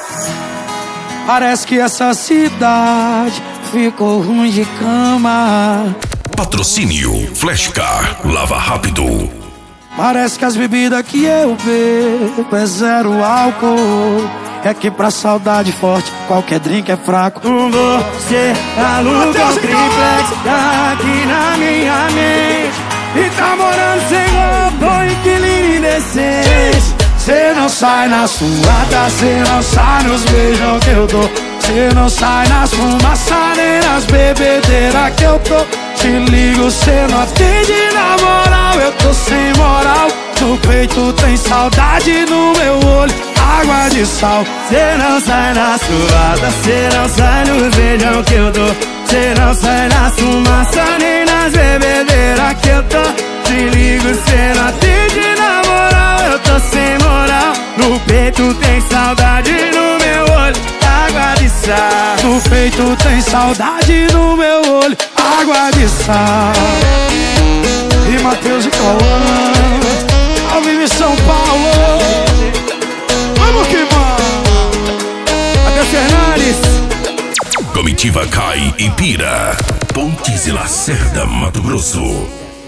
Parece que essa cidade ficou ruim de cama. Patrocínio Flashcar, lava rápido. Parece que as bebidas que eu bebo é zero álcool. É que pra saudade forte qualquer drink é fraco. Você aluga um triplex aqui na minha mente e tá morando sem roupa, inquilino indecente. Cê não sai na suada, cê não sai nos beijão que eu dou. Cê não sai nas fumaças nem nas bebedeiras que eu tô. Te ligo, cê não atende na moral, eu tô sem moral. No peito tem saudade, no meu olho água de sal. Cê não sai na suada, cê não sai nos beijão que eu dou. Cê não sai nas fumaças nem nas bebedeiras que eu tô. Te ligo, cê não atende na moral, eu tô sem moral. No peito tem saudade, no meu olho água de sal. No peito tem saudade, no meu olho água de sal. E Matheus e Cauã, ao vivo em São Paulo. Vamos que vamos. Até Fernandes. Comitiva Cai e Pira, Pontes e Lacerda, Mato Grosso.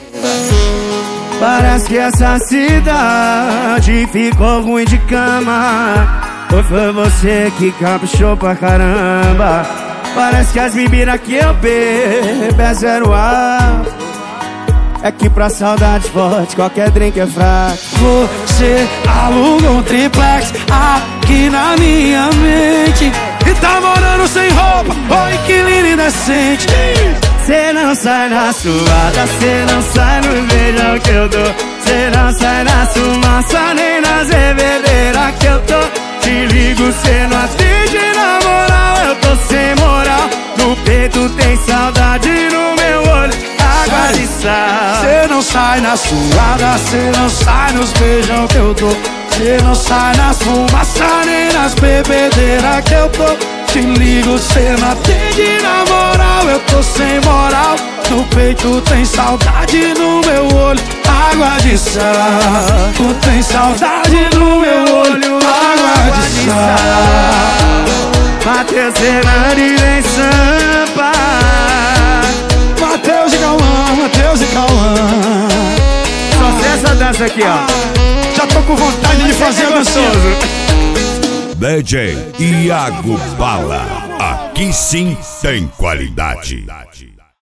Parece que essa cidade ficou ruim de cama. Ou foi você que caprichou pra caramba? Parece que as bebidas que eu bebo é zero ar. É que pra saudade forte qualquer drink é fraco. Você aluga um triplex aqui na minha mente e tá morando sem roupa, oi inquilino indecente. Cê não sai na suada, cê não sai no beijão que eu dou. Cê não sai na fumaça nem nas bebedeiras que eu tô. Te ligo, cê não atende na moral, eu tô sem moral. No peito tem saudade, no meu olho água de sal. Cê não sai na suada, cê não sai nos beijão que eu dou. Cê não sai nas fumaças nem nas bebedeiras que eu tô. Te ligo, cê não atende na moral, eu tô sem moral. No peito tem saudade, no meu olho água de sal. Tu tem saudade, no meu olho água de sal. Matheus Fernandes em Sampa. Matheus e Cauã, Matheus e Cauã. Só sei essa dança aqui, ó. Já tô com vontade de fazer gostoso. DJ Iago Bala, aqui sim tem qualidade.